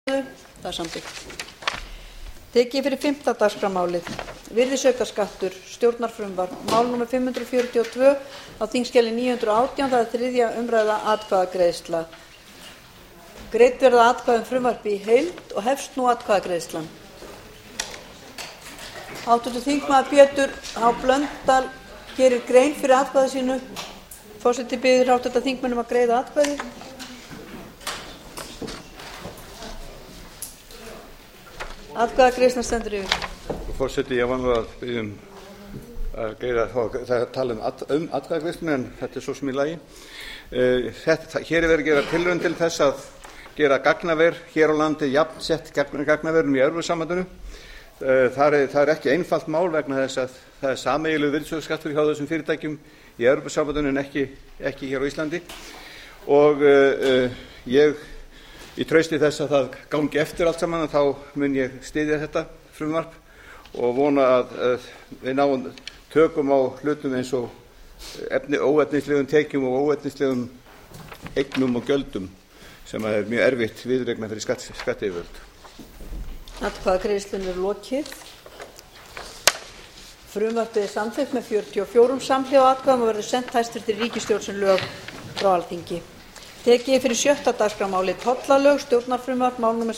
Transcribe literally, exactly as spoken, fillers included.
Það er samþykkt. Tekið er fyrir fimmta dagskrármálið, virðisaukaskattur, stjórnarfrumvarp, mál númer fimm hundruð fjörutíu og tvö á þingskjali níu hundruð og átján, það er þriðja umræða, atkvæðagreiðsla. Greidd verða atkvæði um frumvarpið í heild og hefst nú atkvæðagreiðslan. Háttvirtur þingmaður Pétur H. Blöndal gerir grein fyrir atkvæði sínu. Forseti biður háttvirta þingmenn um að greiða atkvæði. Atkvæðagreiðslan stendur yfir. Forseti, ég var nú að biðja um að greiða það að tala um, at, um atkvæðagreiðsluna, en þetta er svo sem í lagi. Uh, þetta, hér er verið að gera tilraun til þess að gera gagnaver hér á landi jafnsett gagnaverum í Evrópusambandinu. Uh, það, er, það er ekki einfalt mál vegna þess að það er sameiginlegur virðisaukaskattur hjá þessum fyrirtækjum í Evrópusambandinu en ekki, ekki hér á Íslandi. Og uh, uh, ég Í trausti þess að það gangi eftir allt saman þá mun ég styðja þetta frumvarp og vona að, að við náum tökum á hlutum eins og efni, óefnislegum tekjum og óefnislegum eignum og gjöldum sem er mjög erfitt viðuregna fyrir skatt, skattyfirvöld. Atkvæðagreiðslunni er lokið. Frumvarpið er samþykkt með fjörutíu og fjórum samhljóða atkvæðum og verður sent hæstvirtri ríkisstjórn sem lög frá Alþingi. Tekið er fyrir sjötta dagskrármálið, tollalög, stjórnarfrumvarp, mál númer